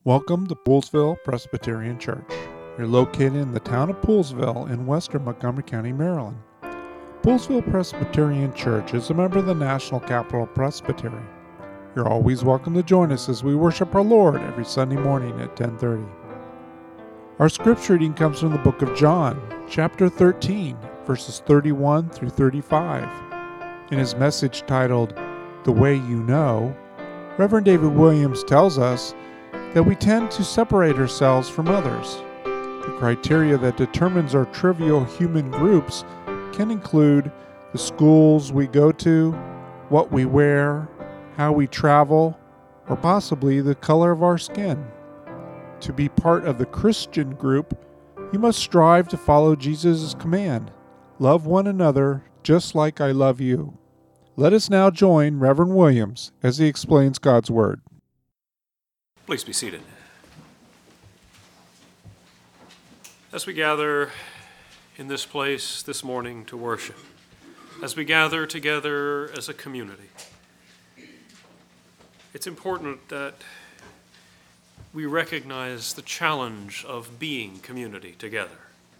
Welcome to Poolesville Presbyterian Church. You're located in the town of Poolesville in western Montgomery County, Maryland. Poolesville Presbyterian Church is a member of the National Capital Presbytery. You're always welcome to join us as we worship our Lord every Sunday morning at 10:30. Our scripture reading comes from the book of John, chapter 13, verses 31 through 35. In his message titled, "The Way You Know," Reverend David Williams tells us that we tend to separate ourselves from others. The criteria that determines our trivial human groups can include the schools we go to, what we wear, how we travel, or possibly the color of our skin. To be part of the Christian group, you must strive to follow Jesus' command, love one another just like I love you. Let us now join Reverend Williams as he explains God's Word. Please be seated. As we gather in this place this morning to worship, as we gather together as a community, it's important that we recognize the challenge of being community together.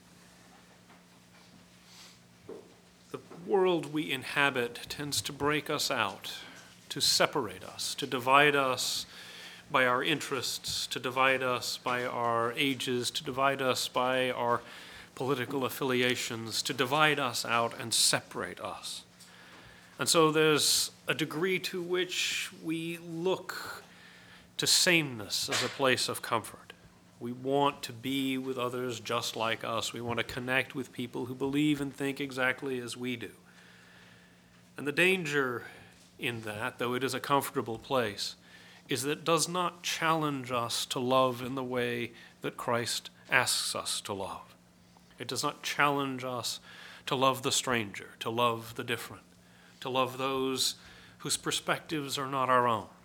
The world we inhabit tends to break us out, to separate us, to divide us by our interests, to divide us by our ages, to divide us by our political affiliations, to divide us out and separate us. And so there's a degree to which we look to sameness as a place of comfort. We want to be with others just like us. We want to connect with people who believe and think exactly as we do. And the danger in that, though it is a comfortable place, is that it does not challenge us to love in the way that Christ asks us to love. It does not challenge us to love the stranger, to love the different, to love those whose perspectives are not our own.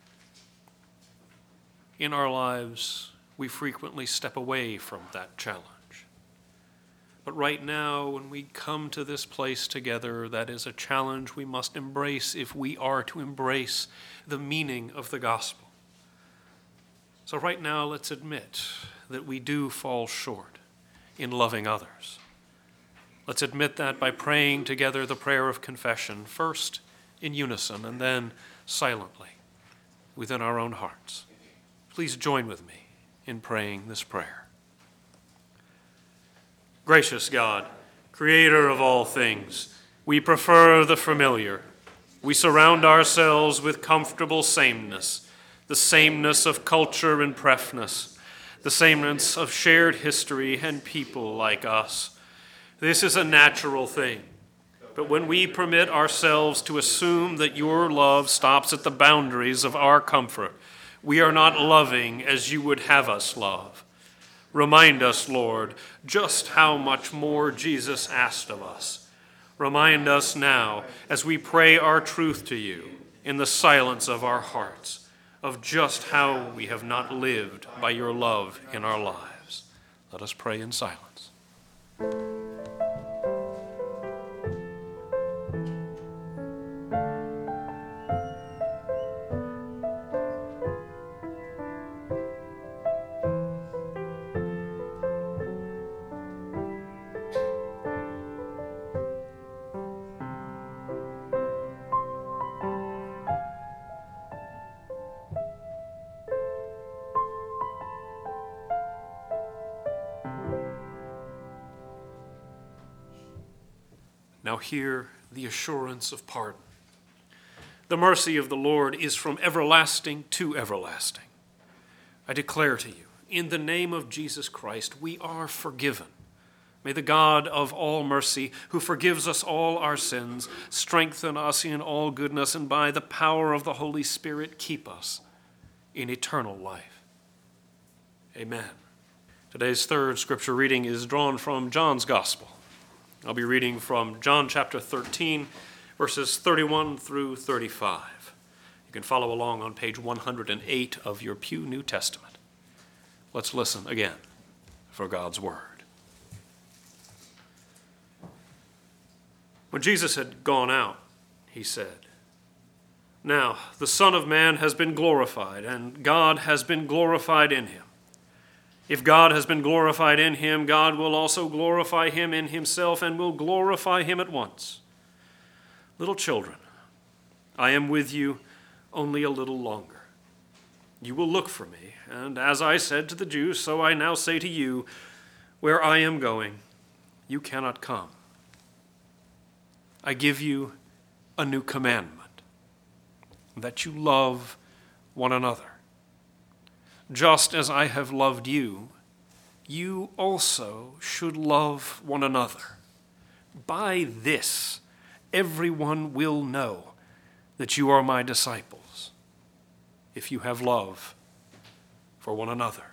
In our lives, we frequently step away from that challenge. But right now, when we come to this place together, that is a challenge we must embrace if we are to embrace the meaning of the gospel. So right now, let's admit that we do fall short in loving others. Let's admit that by praying together the prayer of confession, first in unison and then silently within our own hearts. Please join with me in praying this prayer. Gracious God, creator of all things, we prefer the familiar. We surround ourselves with comfortable sameness, the sameness of culture and preference, the sameness of shared history and people like us. This is a natural thing. But when we permit ourselves to assume that your love stops at the boundaries of our comfort, we are not loving as you would have us love. Remind us, Lord, just how much more Jesus asked of us. Remind us now, as we pray our truth to you in the silence of our hearts, of just how we have not lived by your love in our lives. Let us pray in silence. Now hear the assurance of pardon. The mercy of the Lord is from everlasting to everlasting. I declare to you, in the name of Jesus Christ, we are forgiven. May the God of all mercy, who forgives us all our sins, strengthen us in all goodness, and by the power of the Holy Spirit keep us in eternal life. Amen. Today's third scripture reading is drawn from John's Gospel. I'll be reading from John chapter 13, verses 31 through 35. You can follow along on page 108 of your Pew New Testament. Let's listen again for God's word. When Jesus had gone out, he said, Now, the Son of Man has been glorified, and God has been glorified in him. If God has been glorified in him, God will also glorify him in himself and will glorify him at once. Little children, I am with you only a little longer. You will look for me, and as I said to the Jews, so I now say to you, where I am going, you cannot come. I give you a new commandment, that you love one another. Just as I have loved you, you also should love one another. By this, everyone will know that you are my disciples, if you have love for one another.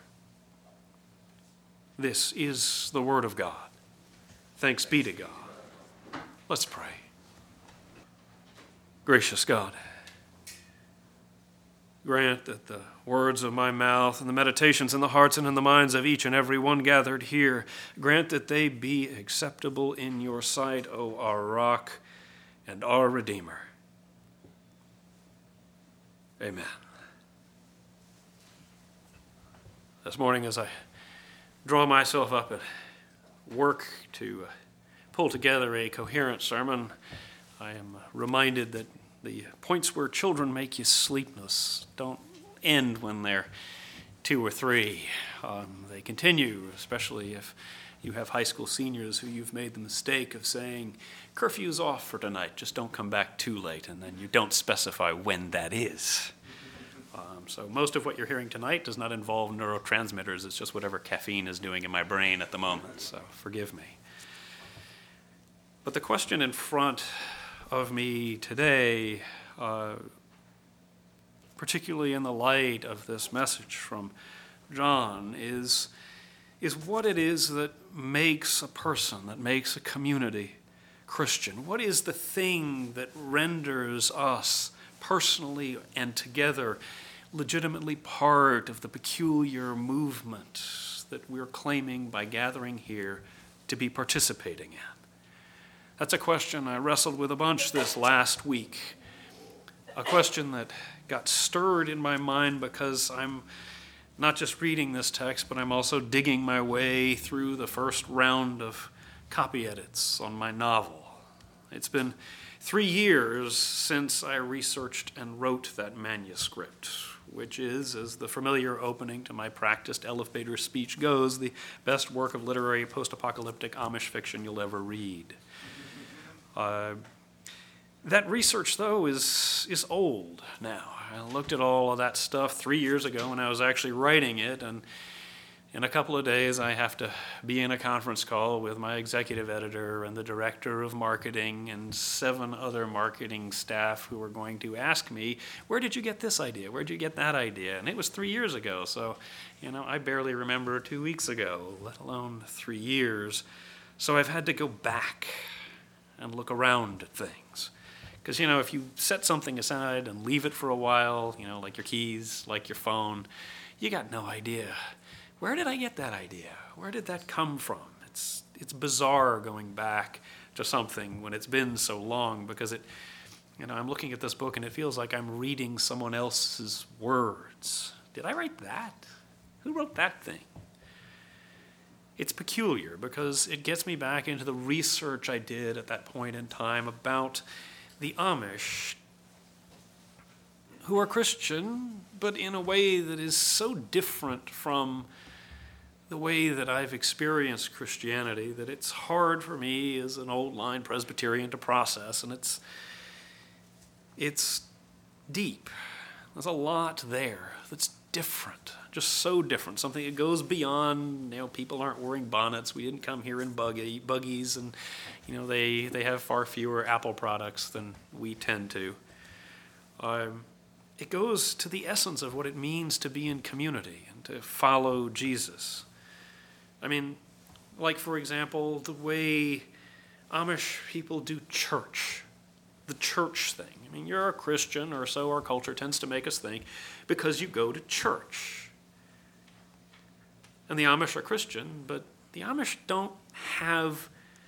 This is the word of God. Thanks be to God. Let's pray. Gracious God, grant that the words of my mouth and the meditations in the hearts and in the minds of each and every one gathered here, grant that they be acceptable in your sight, O our rock and our Redeemer. Amen. This morning, as I draw myself up at work to pull together a coherent sermon, I am reminded that the points where children make you sleepless don't end when they're 2 or 3. They continue, especially if you have high school seniors who you've made the mistake of saying, curfew's off for tonight, just don't come back too late, and then you don't specify when that is. So most of what you're hearing tonight does not involve neurotransmitters. It's just whatever caffeine is doing in my brain at the moment, so forgive me. But the question in front of me today, particularly in the light of this message from John, is what it is that makes a person, that makes a community Christian. What is the thing that renders us personally and together legitimately part of the peculiar movement that we're claiming by gathering here to be participating in? That's a question I wrestled with a bunch this last week. A question that got stirred in my mind because I'm not just reading this text, but I'm also digging my way through the first round of copy edits on my novel. It's been 3 years since I researched and wrote that manuscript, which is, as the familiar opening to my practiced elevator speech goes, the best work of literary post-apocalyptic Amish fiction you'll ever read. That research, though, is old now. I looked at all of that stuff 3 years ago when I was actually writing it, and in a couple of days I have to be in a conference call with my executive editor and the director of marketing and 7 other marketing staff who are going to ask me, where did you get this idea? Where did you get that idea? And it was 3 years ago, so I barely remember 2 weeks ago, let alone 3 years. So I've had to go back and look around at things. Because, if you set something aside and leave it for a while, like your keys, like your phone, you got no idea. Where did I get that idea? Where did that come from? It's bizarre going back to something when it's been so long because I'm looking at this book and it feels like I'm reading someone else's words. Did I write that? Who wrote that thing? It's peculiar because it gets me back into the research I did at that point in time about the Amish, who are Christian, but in a way that is so different from the way that I've experienced Christianity that it's hard for me as an old-line Presbyterian to process, and it's deep. There's a lot there that's different, just so different, something that goes beyond, people aren't wearing bonnets, we didn't come here in buggies, and, they have far fewer Apple products than we tend to. It goes to the essence of what it means to be in community and to follow Jesus. Like, for example, the way Amish people do church, the church thing. You're a Christian, or so our culture tends to make us think, because you go to church. And the Amish are Christian, but the Amish don't have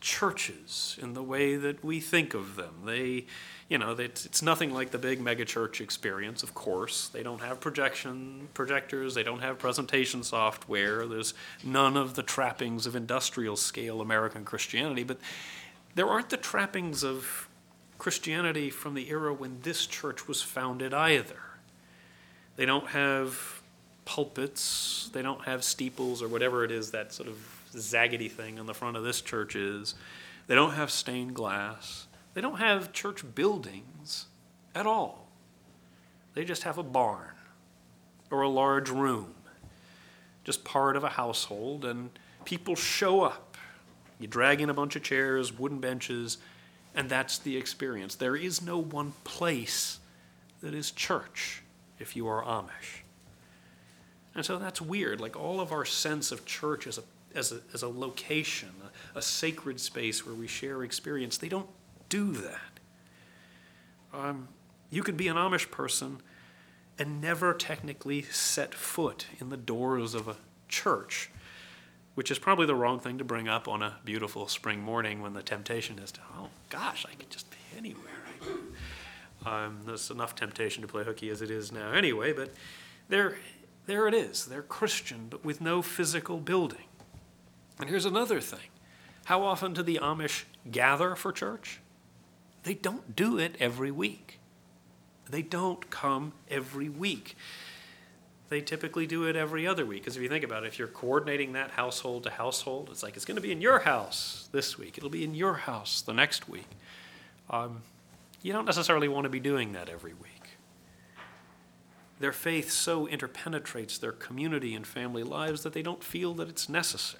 churches in the way that we think of them. It's nothing like the big megachurch experience, of course. They don't have projectors, they don't have presentation software, there's none of the trappings of industrial scale American Christianity, but there aren't the trappings of Christianity from the era when this church was founded either. They don't have pulpits, they don't have steeples or whatever it is, that sort of zaggedy thing on the front of this church is. They don't have stained glass. They don't have church buildings at all. They just have a barn or a large room, just part of a household, and people show up. You drag in a bunch of chairs, wooden benches, and that's the experience. There is no one place that is church if you are Amish. And so that's weird. Like, all of our sense of church as a location, a sacred space where we share experience, they don't do that. You could be an Amish person and never technically set foot in the doors of a church, which is probably the wrong thing to bring up on a beautiful spring morning when the temptation is to, oh gosh, I could just be anywhere. There's enough temptation to play hooky as it is now anyway, but there it is. They're Christian, but with no physical building. And here's another thing. How often do the Amish gather for church? They don't do it every week. They don't come every week. They typically do it every other week. Because if you think about it, if you're coordinating that household to household, it's like it's going to be in your house this week. It'll be in your house the next week. You don't necessarily want to be doing that every week. Their faith so interpenetrates their community and family lives that they don't feel that it's necessary.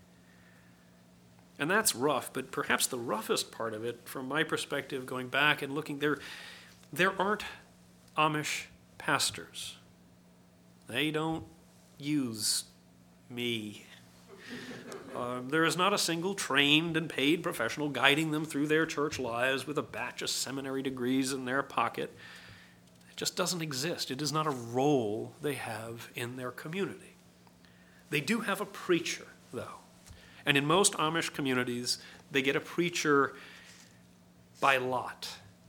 And that's rough, but perhaps the roughest part of it, from my perspective, going back and looking, there aren't Amish pastors. They don't use me. There is not a single trained and paid professional guiding them through their church lives with a batch of seminary degrees in their pocket. It just doesn't exist. It is not a role they have in their community. They do have a preacher, though. And in most Amish communities, they get a preacher by lot.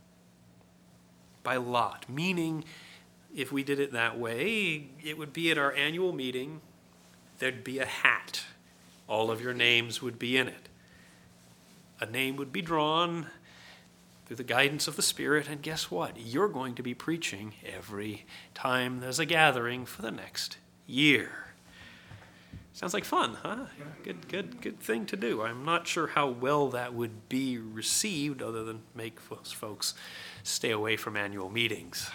By lot, meaning if we did it that way, it would be at our annual meeting, there'd be a hat. All of your names would be in it. A name would be drawn through the guidance of the Spirit, and guess what? You're going to be preaching every time there's a gathering for the next year. Sounds like fun, huh? Good thing to do. I'm not sure how well that would be received, other than make folks stay away from annual meetings.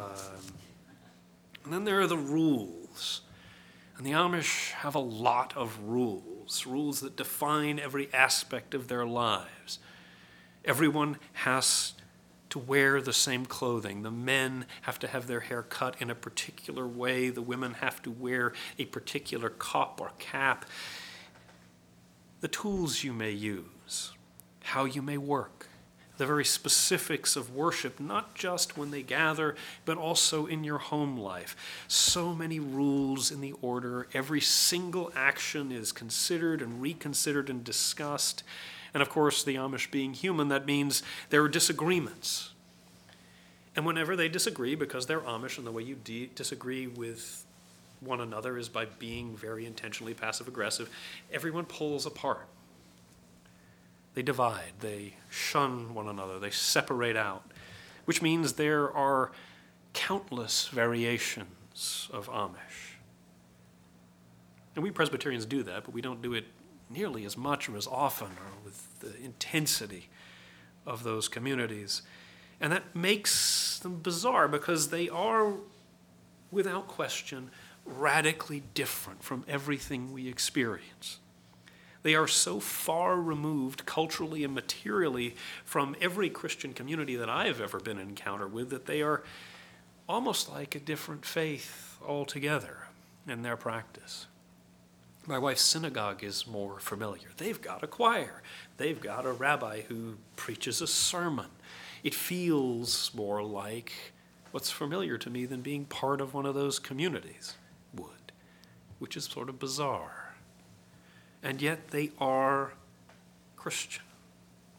And then there are the rules. And the Amish have a lot of rules that define every aspect of their lives. Everyone has to wear the same clothing. The men have to have their hair cut in a particular way. The women have to wear a particular cap or cap. The tools you may use, how you may work, the very specifics of worship, not just when they gather, but also in your home life. So many rules in the order. Every single action is considered and reconsidered and discussed. And of course, the Amish being human, that means there are disagreements. And whenever they disagree, because they're Amish and the way you disagree with one another is by being very intentionally passive-aggressive, everyone pulls apart. They divide, they shun one another, they separate out, which means there are countless variations of Amish. And we Presbyterians do that, but we don't do it nearly as much or as often or with the intensity of those communities. And that makes them bizarre because they are, without question, radically different from everything we experience. They are so far removed culturally and materially from every Christian community that I've ever been in encounter with that they are almost like a different faith altogether in their practice. My wife's synagogue is more familiar. They've got a choir. They've got a rabbi who preaches a sermon. It feels more like what's familiar to me than being part of one of those communities would, which is sort of bizarre. And yet they are Christian.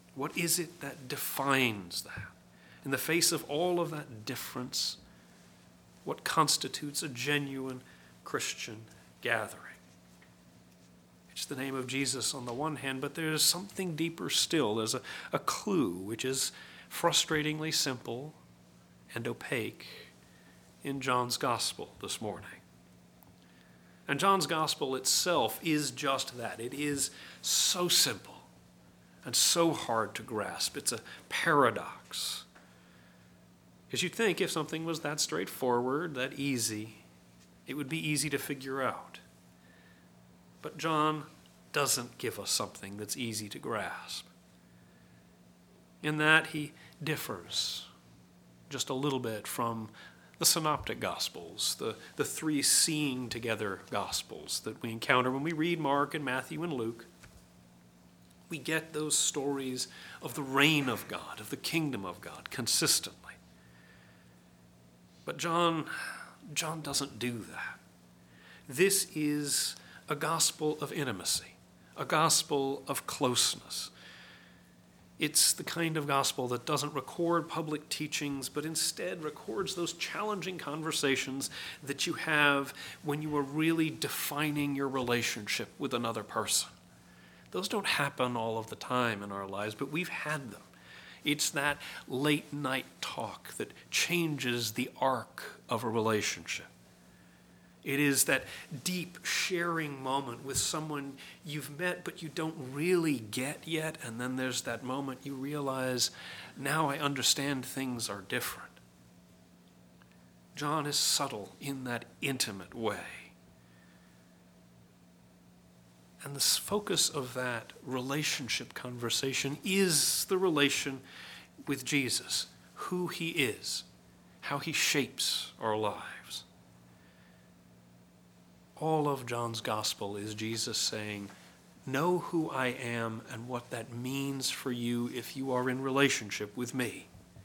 What is it that defines that? In the face of all of that difference, what constitutes a genuine Christian gathering? It's the name of Jesus on the one hand, but there's something deeper still. There's a clue which is frustratingly simple and opaque in John's Gospel this morning. And John's Gospel itself is just that. It is so simple and so hard to grasp. It's a paradox. Because you'd think if something was that straightforward, that easy, it would be easy to figure out. But John doesn't give us something that's easy to grasp. In that he differs just a little bit from the synoptic gospels, the three seeing together gospels that we encounter when we read Mark and Matthew and Luke. We get those stories of the reign of God, of the kingdom of God consistently. But John doesn't do that. This is a gospel of intimacy, a gospel of closeness. It's the kind of gospel that doesn't record public teachings, but instead records those challenging conversations that you have when you are really defining your relationship with another person. Those don't happen all of the time in our lives, but we've had them. It's that late night talk that changes the arc of a relationship. It is that deep sharing moment with someone you've met but you don't really get yet, and then there's that moment you realize, now I understand things are different. John is subtle in that intimate way. And the focus of that relationship conversation is the relation with Jesus, who he is, how he shapes our lives. All of John's gospel is Jesus saying, know who I am and what that means for you if you are in relationship with me.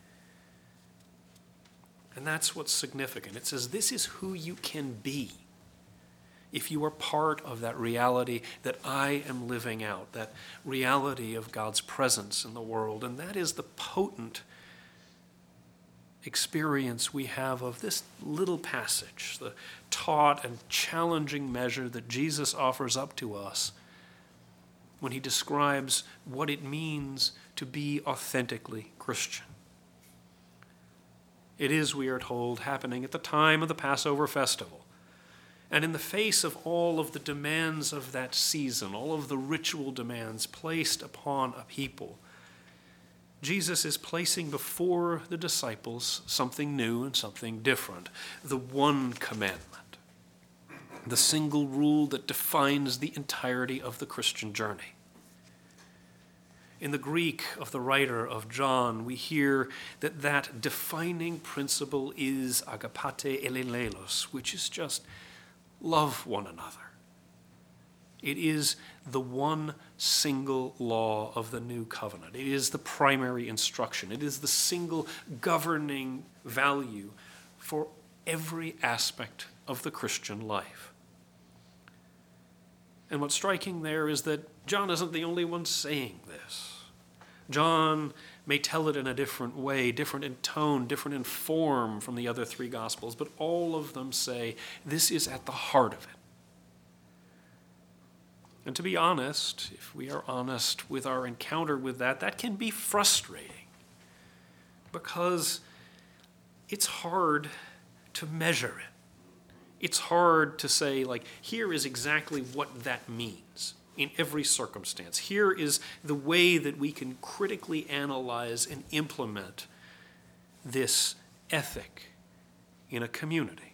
And that's what's significant. It says this is who you can be if you are part of that reality that I am living out, that reality of God's presence in the world. And that is the potent experience we have of this little passage, the taut and challenging measure that Jesus offers up to us when he describes what it means to be authentically Christian. It is, we are told, happening at the time of the Passover festival. And in the face of all of the demands of that season, all of the ritual demands placed upon a people, Jesus is placing before the disciples something new and something different, the one commandment, the single rule that defines the entirety of the Christian journey. In the Greek of the writer of John, we hear that defining principle is agapate elelelos, which is just love one another. It is the one single law of the new covenant. It is the primary instruction. It is the single governing value for every aspect of the Christian life. And what's striking there is that John isn't the only one saying this. John may tell it in a different way, different in tone, different in form from the other three Gospels, but all of them say this is at the heart of it. And to be honest, if we are honest with our encounter with that, that can be frustrating because it's hard to measure it. It's hard to say, like, here is exactly what that means in every circumstance. Here is the way that we can critically analyze and implement this ethic in a community.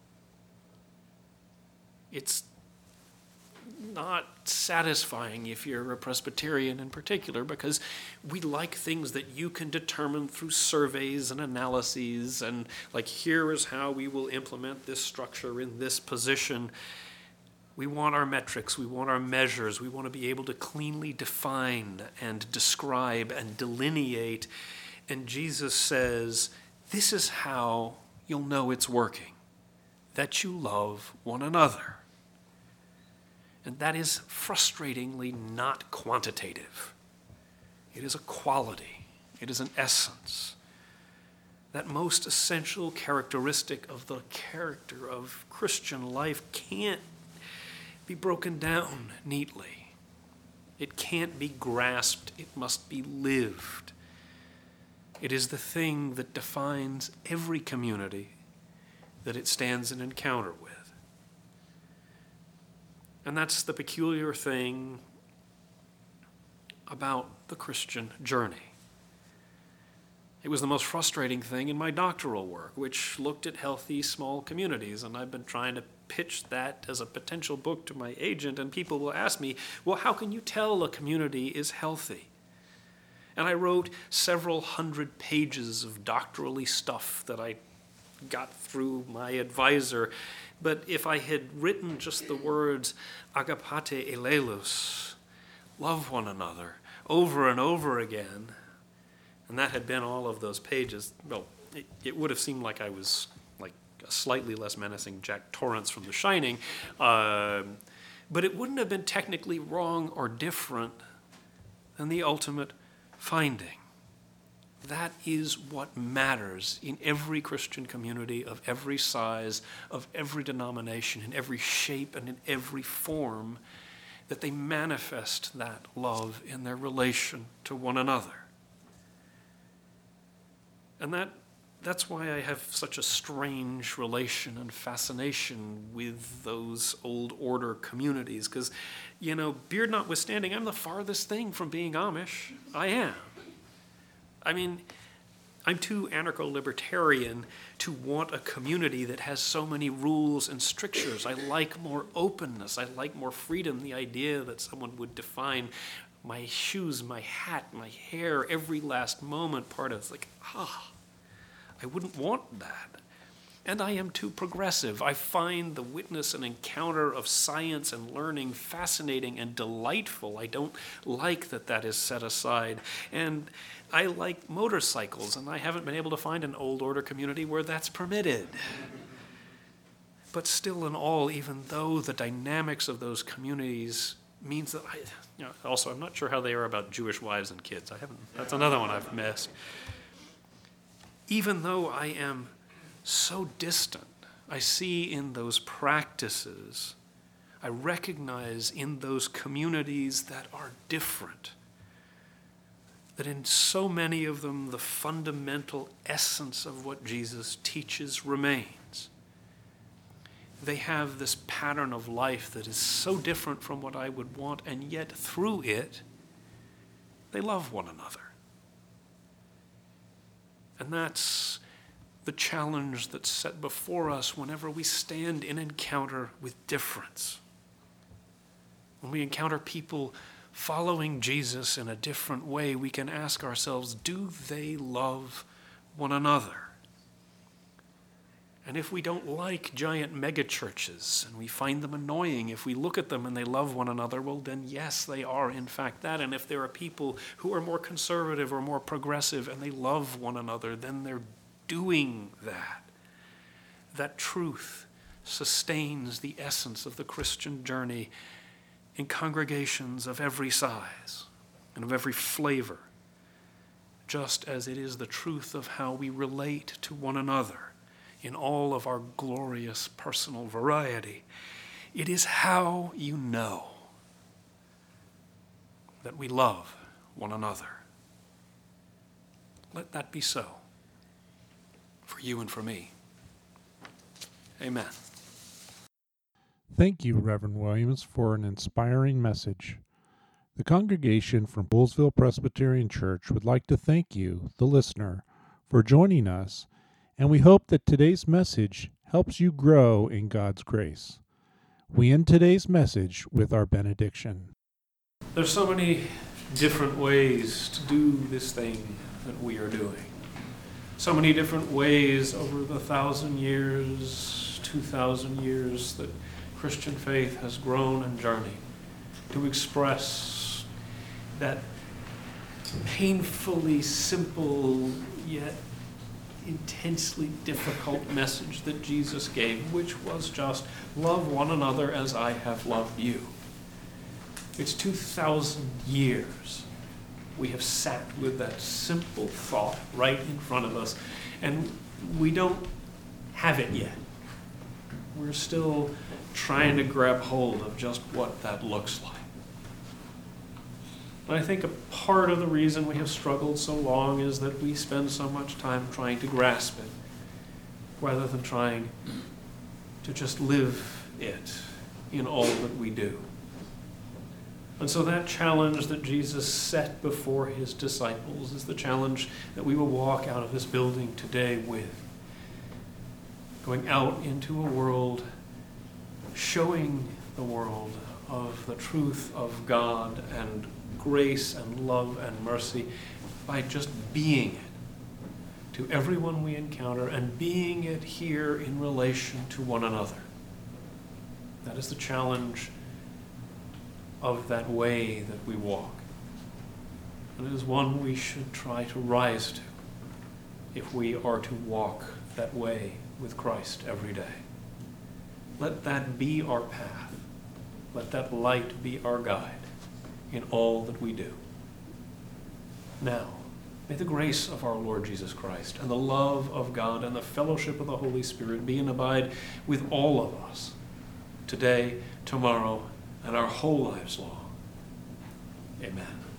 It's not satisfying if you're a Presbyterian in particular, because we like things that you can determine through surveys and analyses, and like, here is how we will implement this structure in this position. We want our metrics, we want our measures, we want to be able to cleanly define and describe and delineate. And Jesus says, this is how you'll know it's working, that you love one another. And that is frustratingly not quantitative. It is a quality. It is an essence. That most essential characteristic of the character of Christian life can't be broken down neatly. It can't be grasped. It must be lived. It is the thing that defines every community that it stands in encounter with. And that's the peculiar thing about the Christian journey. It was the most frustrating thing in my doctoral work, which looked at healthy small communities, and I've been trying to pitch that as a potential book to my agent, and people will ask me, well, how can you tell a community is healthy? And I wrote several hundred pages of doctorally stuff that I got through my advisor, but if I had written just the words agapate elelus, love one another, over and over again, and that had been all of those pages, well, it would have seemed like I was like a slightly less menacing Jack Torrance from The Shining, but it wouldn't have been technically wrong or different than the ultimate finding. That is what matters in every Christian community of every size, of every denomination, in every shape and in every form, that they manifest that love in their relation to one another. And that's why I have such a strange relation and fascination with those old order communities. Because, beard notwithstanding, I'm the farthest thing from being Amish. I am. I mean, I'm too anarcho-libertarian to want a community that has so many rules and strictures. I like more openness. I like more freedom. The idea that someone would define my shoes, my hat, my hair, every last moment part of it's like, I wouldn't want that. And I am too progressive. I find the witness and encounter of science and learning fascinating and delightful. I don't like that is set aside. And I like motorcycles, and I haven't been able to find an old order community where that's permitted. But still in all, even though the dynamics of those communities means that also I'm not sure how they are about Jewish wives and kids. That's another one I've missed. Even though I am so distant, I see in those practices, I recognize in those communities that are different, that in so many of them, the fundamental essence of what Jesus teaches remains. They have this pattern of life that is so different from what I would want, and yet through it, they love one another. And that's the challenge that's set before us whenever we stand in encounter with difference. When we encounter people following Jesus in a different way, we can ask ourselves, do they love one another? And if we don't like giant megachurches and we find them annoying, if we look at them and they love one another, well then yes, they are in fact that. And if there are people who are more conservative or more progressive and they love one another, then they're doing that. That truth sustains the essence of the Christian journey in congregations of every size and of every flavor, just as it is the truth of how we relate to one another in all of our glorious personal variety. It is how you know that we love one another. Let that be so for you and for me. Amen. Thank you, Reverend Williams, for an inspiring message. The congregation from Poolesville Presbyterian Church would like to thank you, the listener, for joining us, and we hope that today's message helps you grow in God's grace. We end today's message with our benediction. There's so many different ways to do this thing that we are doing. So many different ways over the 1,000 years, 2,000 years that Christian faith has grown and journeyed to express that painfully simple yet intensely difficult message that Jesus gave, which was just love one another as I have loved you. It's 2,000 years we have sat with that simple thought right in front of us, and we don't have it yet. We're still trying to grab hold of just what that looks like. And I think a part of the reason we have struggled so long is that we spend so much time trying to grasp it, rather than trying to just live it in all that we do. And so that challenge that Jesus set before his disciples is the challenge that we will walk out of this building today with. Going out into a world, showing the world of the truth of God and grace and love and mercy by just being it to everyone we encounter, and being it here in relation to one another. That is the challenge of that way that we walk. And it is one we should try to rise to if we are to walk that way with Christ every day. Let that be our path. Let that light be our guide in all that we do. Now, may the grace of our Lord Jesus Christ and the love of God and the fellowship of the Holy Spirit be and abide with all of us today, tomorrow, and our whole lives long. Amen.